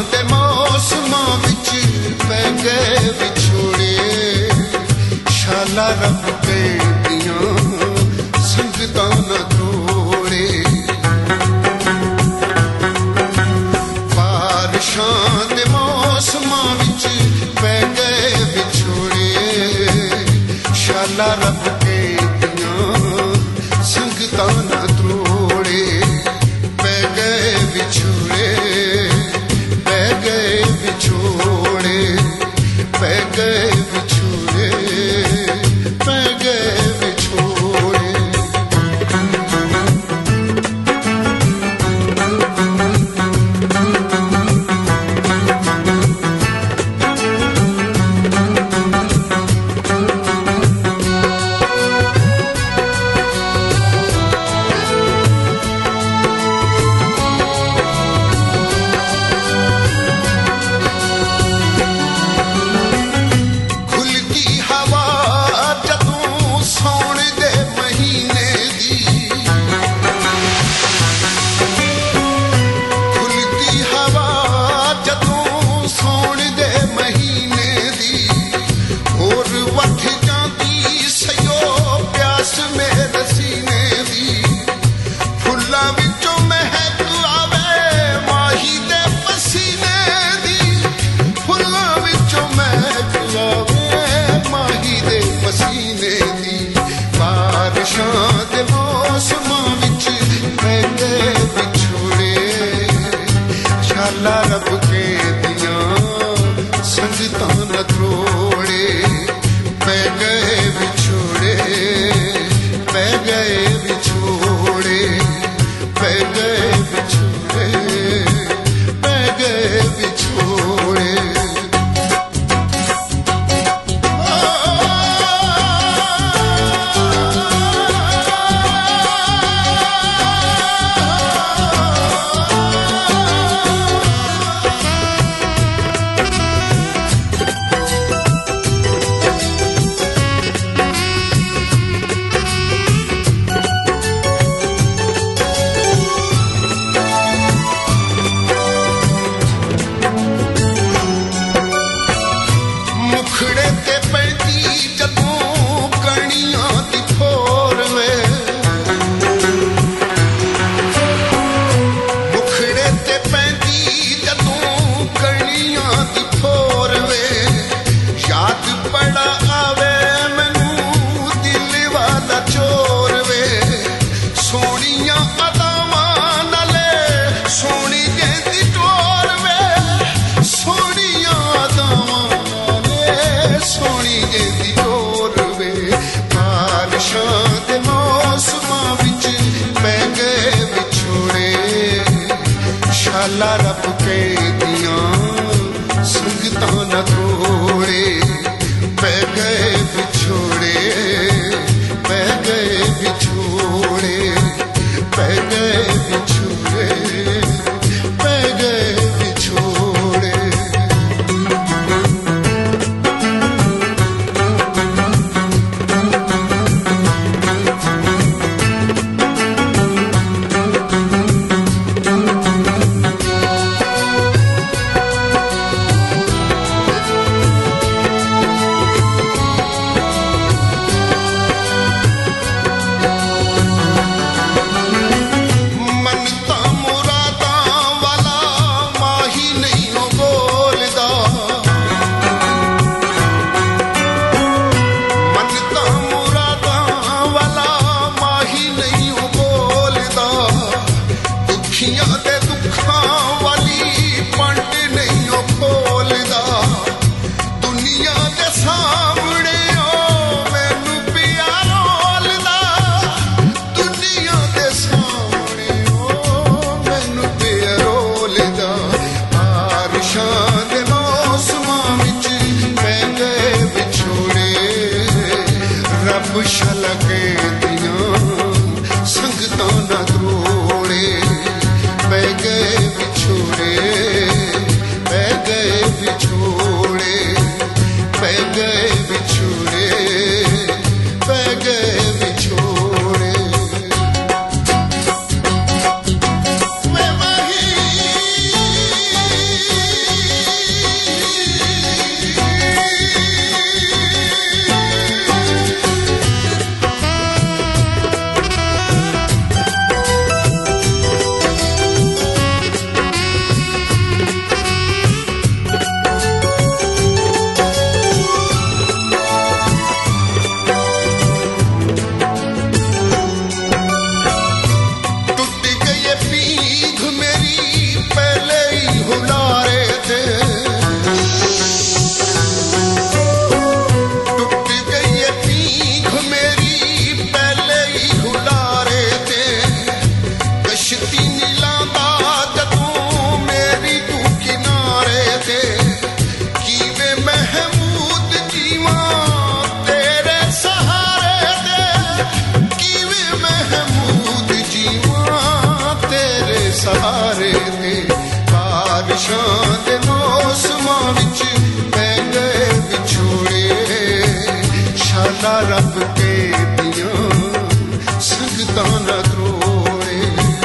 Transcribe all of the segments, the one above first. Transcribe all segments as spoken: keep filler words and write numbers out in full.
दे मौसमां विच पै गए विछोड़े शाला रब के दियां संगतां ना तोड़े बारिशां दे मौसमां विच पै गए विछोड़े शाला रब के दियां संगतां ना तोड़े पै गए विछोड़े पै गए विछोड़े पै गए विछोड़े पै गए विछोड़े रब के दियां संगतां न तोड़े पै गए विछोड़े पै गए विछोड़े पै गए विछोड़े पै गए विछोड़े शाला रब के दियां संगतां न तोड़े पै गए विछोड़े पै गए विछोड़े पै गए विछोड़े पै गए विछोड़े शाला के दियां संगतां न तोड़े पै गए विछोड़े पै गए विछोड़े पै गए विछोड़े पै गए विछोड़े मैं वही बारिशां दे मौसमां विच पै गए विछोड़े शाला रब के दियां संगतां ना त्रोड़े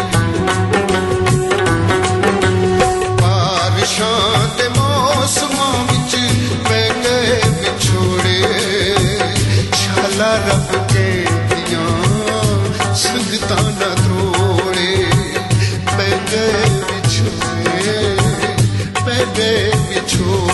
बारिशां दे मौसमां विच पै गए विछोड़े शाला रब के दियां संगतां ना त्रोड़े पै गए विछोड़े पै गए विछोड़े